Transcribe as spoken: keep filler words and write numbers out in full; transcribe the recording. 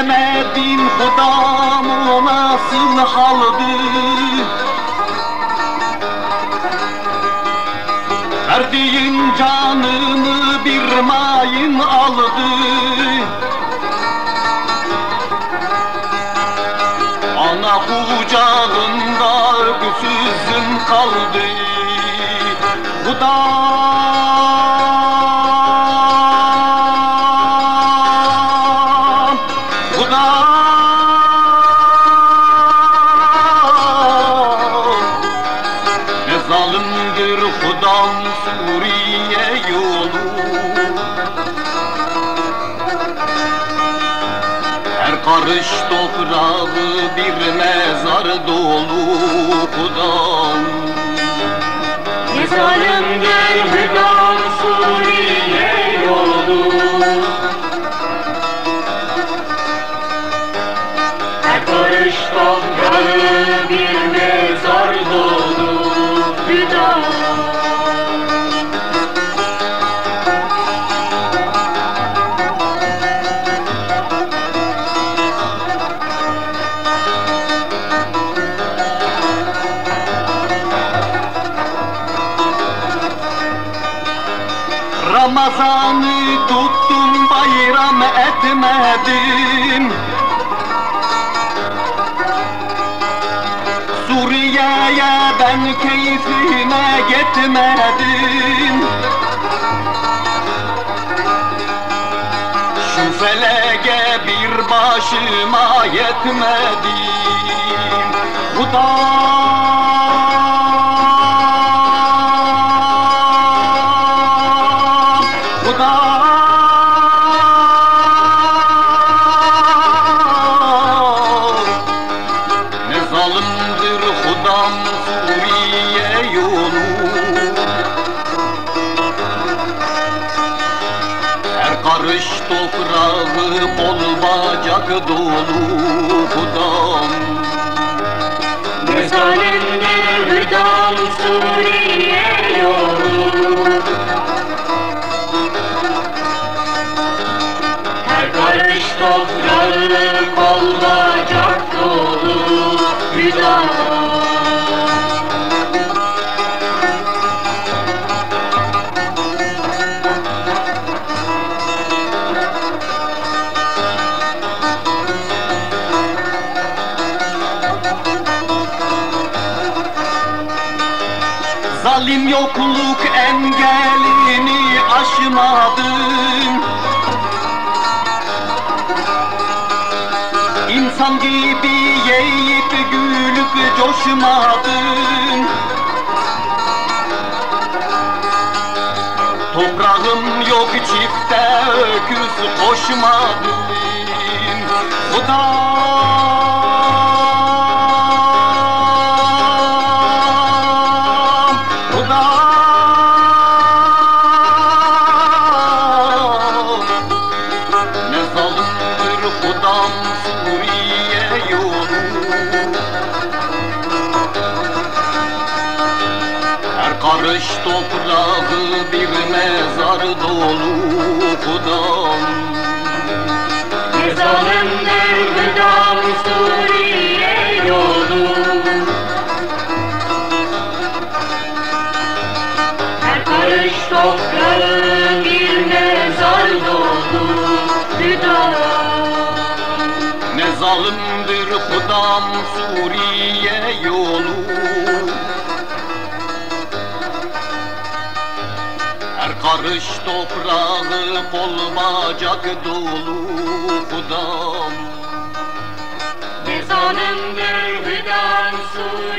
Bilemedim Hudam o nasıl haldır. Verdiğin canımı bir mayın aldı. Ana kucağında öksüzüm kaldı. Hudam, Hudam, ne zalimdir Hudam Suriye yolu. Her karış toprağı bir mezar dolu. Hudam, ne zalimdir Hudam Suriye yolu. Her karış toprağı bir mezar dolu. Hudam, Ramazan'ı tuttum bayram etmedim. Suriye'ye ben keyfime gitmedim. Şu felege bir başıma yetmedim. Hudam, Hudam, ne zalimdir Hudam Suriye yolu. Her karış toprağı bol bacak dolu. Hudam, ne zalimdir Hudam Suriye yolu. Her karış toprağı kol bacak dolu. Hudam, zalim yokluk engelini aşmadın. İnsan gibi yiyip gülüp coşmadın. Toprağım yok çifte öküz koşmadın. Hudam, Hudam, ne zalimdir Hudam Suriye yolu. Her karış toprağı bir mezar dolu. Hudam, ne zalimdir Hudam Suriye yolu. Her karış toprağı bir mezar dolu. Hudam, ne zalimdir Hudam Suriye yolu. Her karış toprağı bol bacak dolu. Hudam, ne zalimdir Hudam Suriye